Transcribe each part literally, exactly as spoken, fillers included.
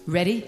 Ready?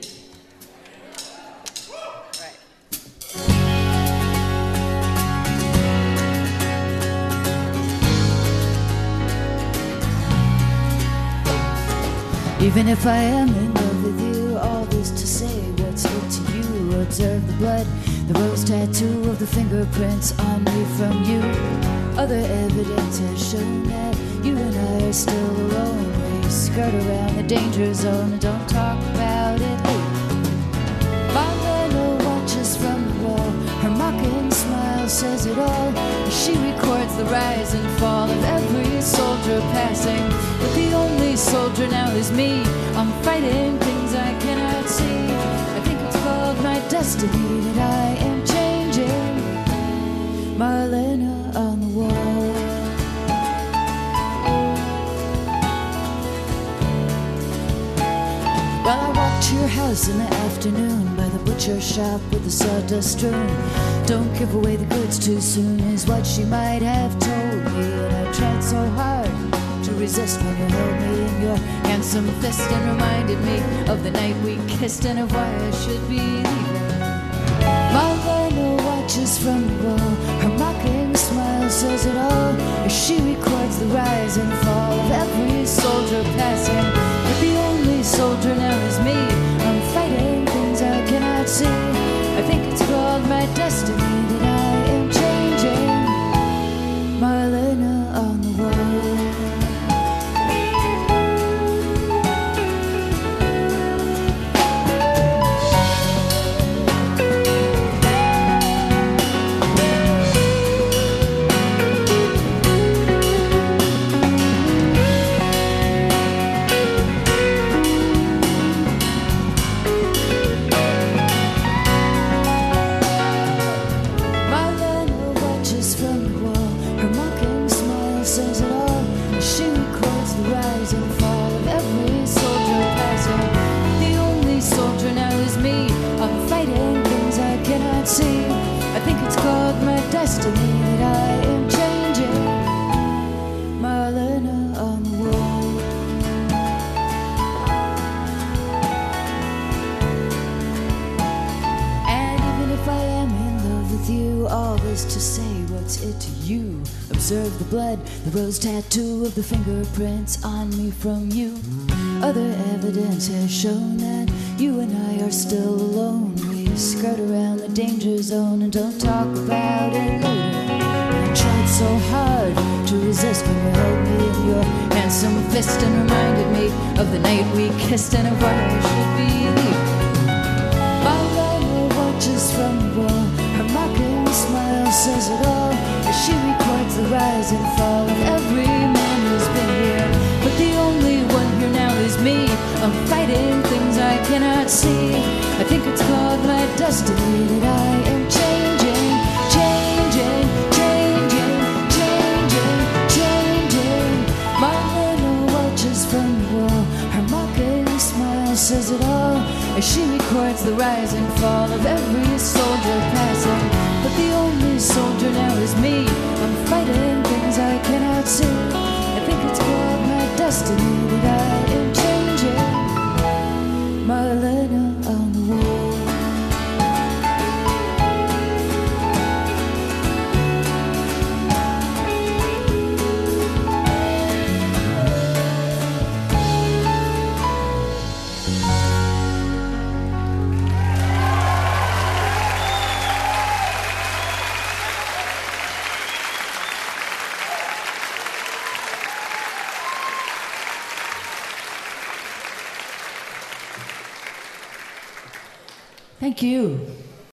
Even if I am in love with you, all this to say, what's it to you? Observe the blood, the rose tattoo of the fingerprints on me from you. Other evidence has shown that you and I are still alone. We skirt around the danger zone and don't talk about it. Hey. Marlena watches from the wall, her mocking smile says it all. She records the rise and fall of every soldier passing. But the only soldier now is me. I'm fighting things I cannot see. I think it's called my destiny that I am changing. Marlena on the wall. Well, I walked to your house in the afternoon by the butcher shop with the sawdust strewn. Don't give away the goods too soon is what she might have told me. And I tried so hard to resist when you held me in your handsome fist and reminded me of the night we kissed and of why I should be leaving. Marlena watches from the wall, her mocking smile says it all as she records the rise and fall of every soldier passing. But the only soldier now is me. I'm fighting things I cannot see. I think it's called my destiny that I am changing. Marlena on the wall. See, I think it's called my destiny that I am changing. Marlena on the wall. And even if I am in love with you, all this to say, what's it to you? Observe the blood, the rose tattoo of the fingerprints on me from you. Other evidence has shown that you and I are still alone. Skirt around the danger zone and don't talk about it later. I tried so hard to resist when you held me in your handsome fist and reminded me of the night we kissed and of why I should be leaving. Marlena watches from the wall, her mocking smile says it all as she records the rise and fall of every man who's been here. But the only one here now is me. I'm fighting things I cannot see. I think it's called my destiny that I am changing, changing, changing, changing, changing. Marlena watches from the wall, her mocking smile says it all as she records the rise and fall of every soldier passing. But the only soldier now is me. I'm fighting things I cannot see. I think it's called my destiny that I am changing. Marlena on the wall. Thank you.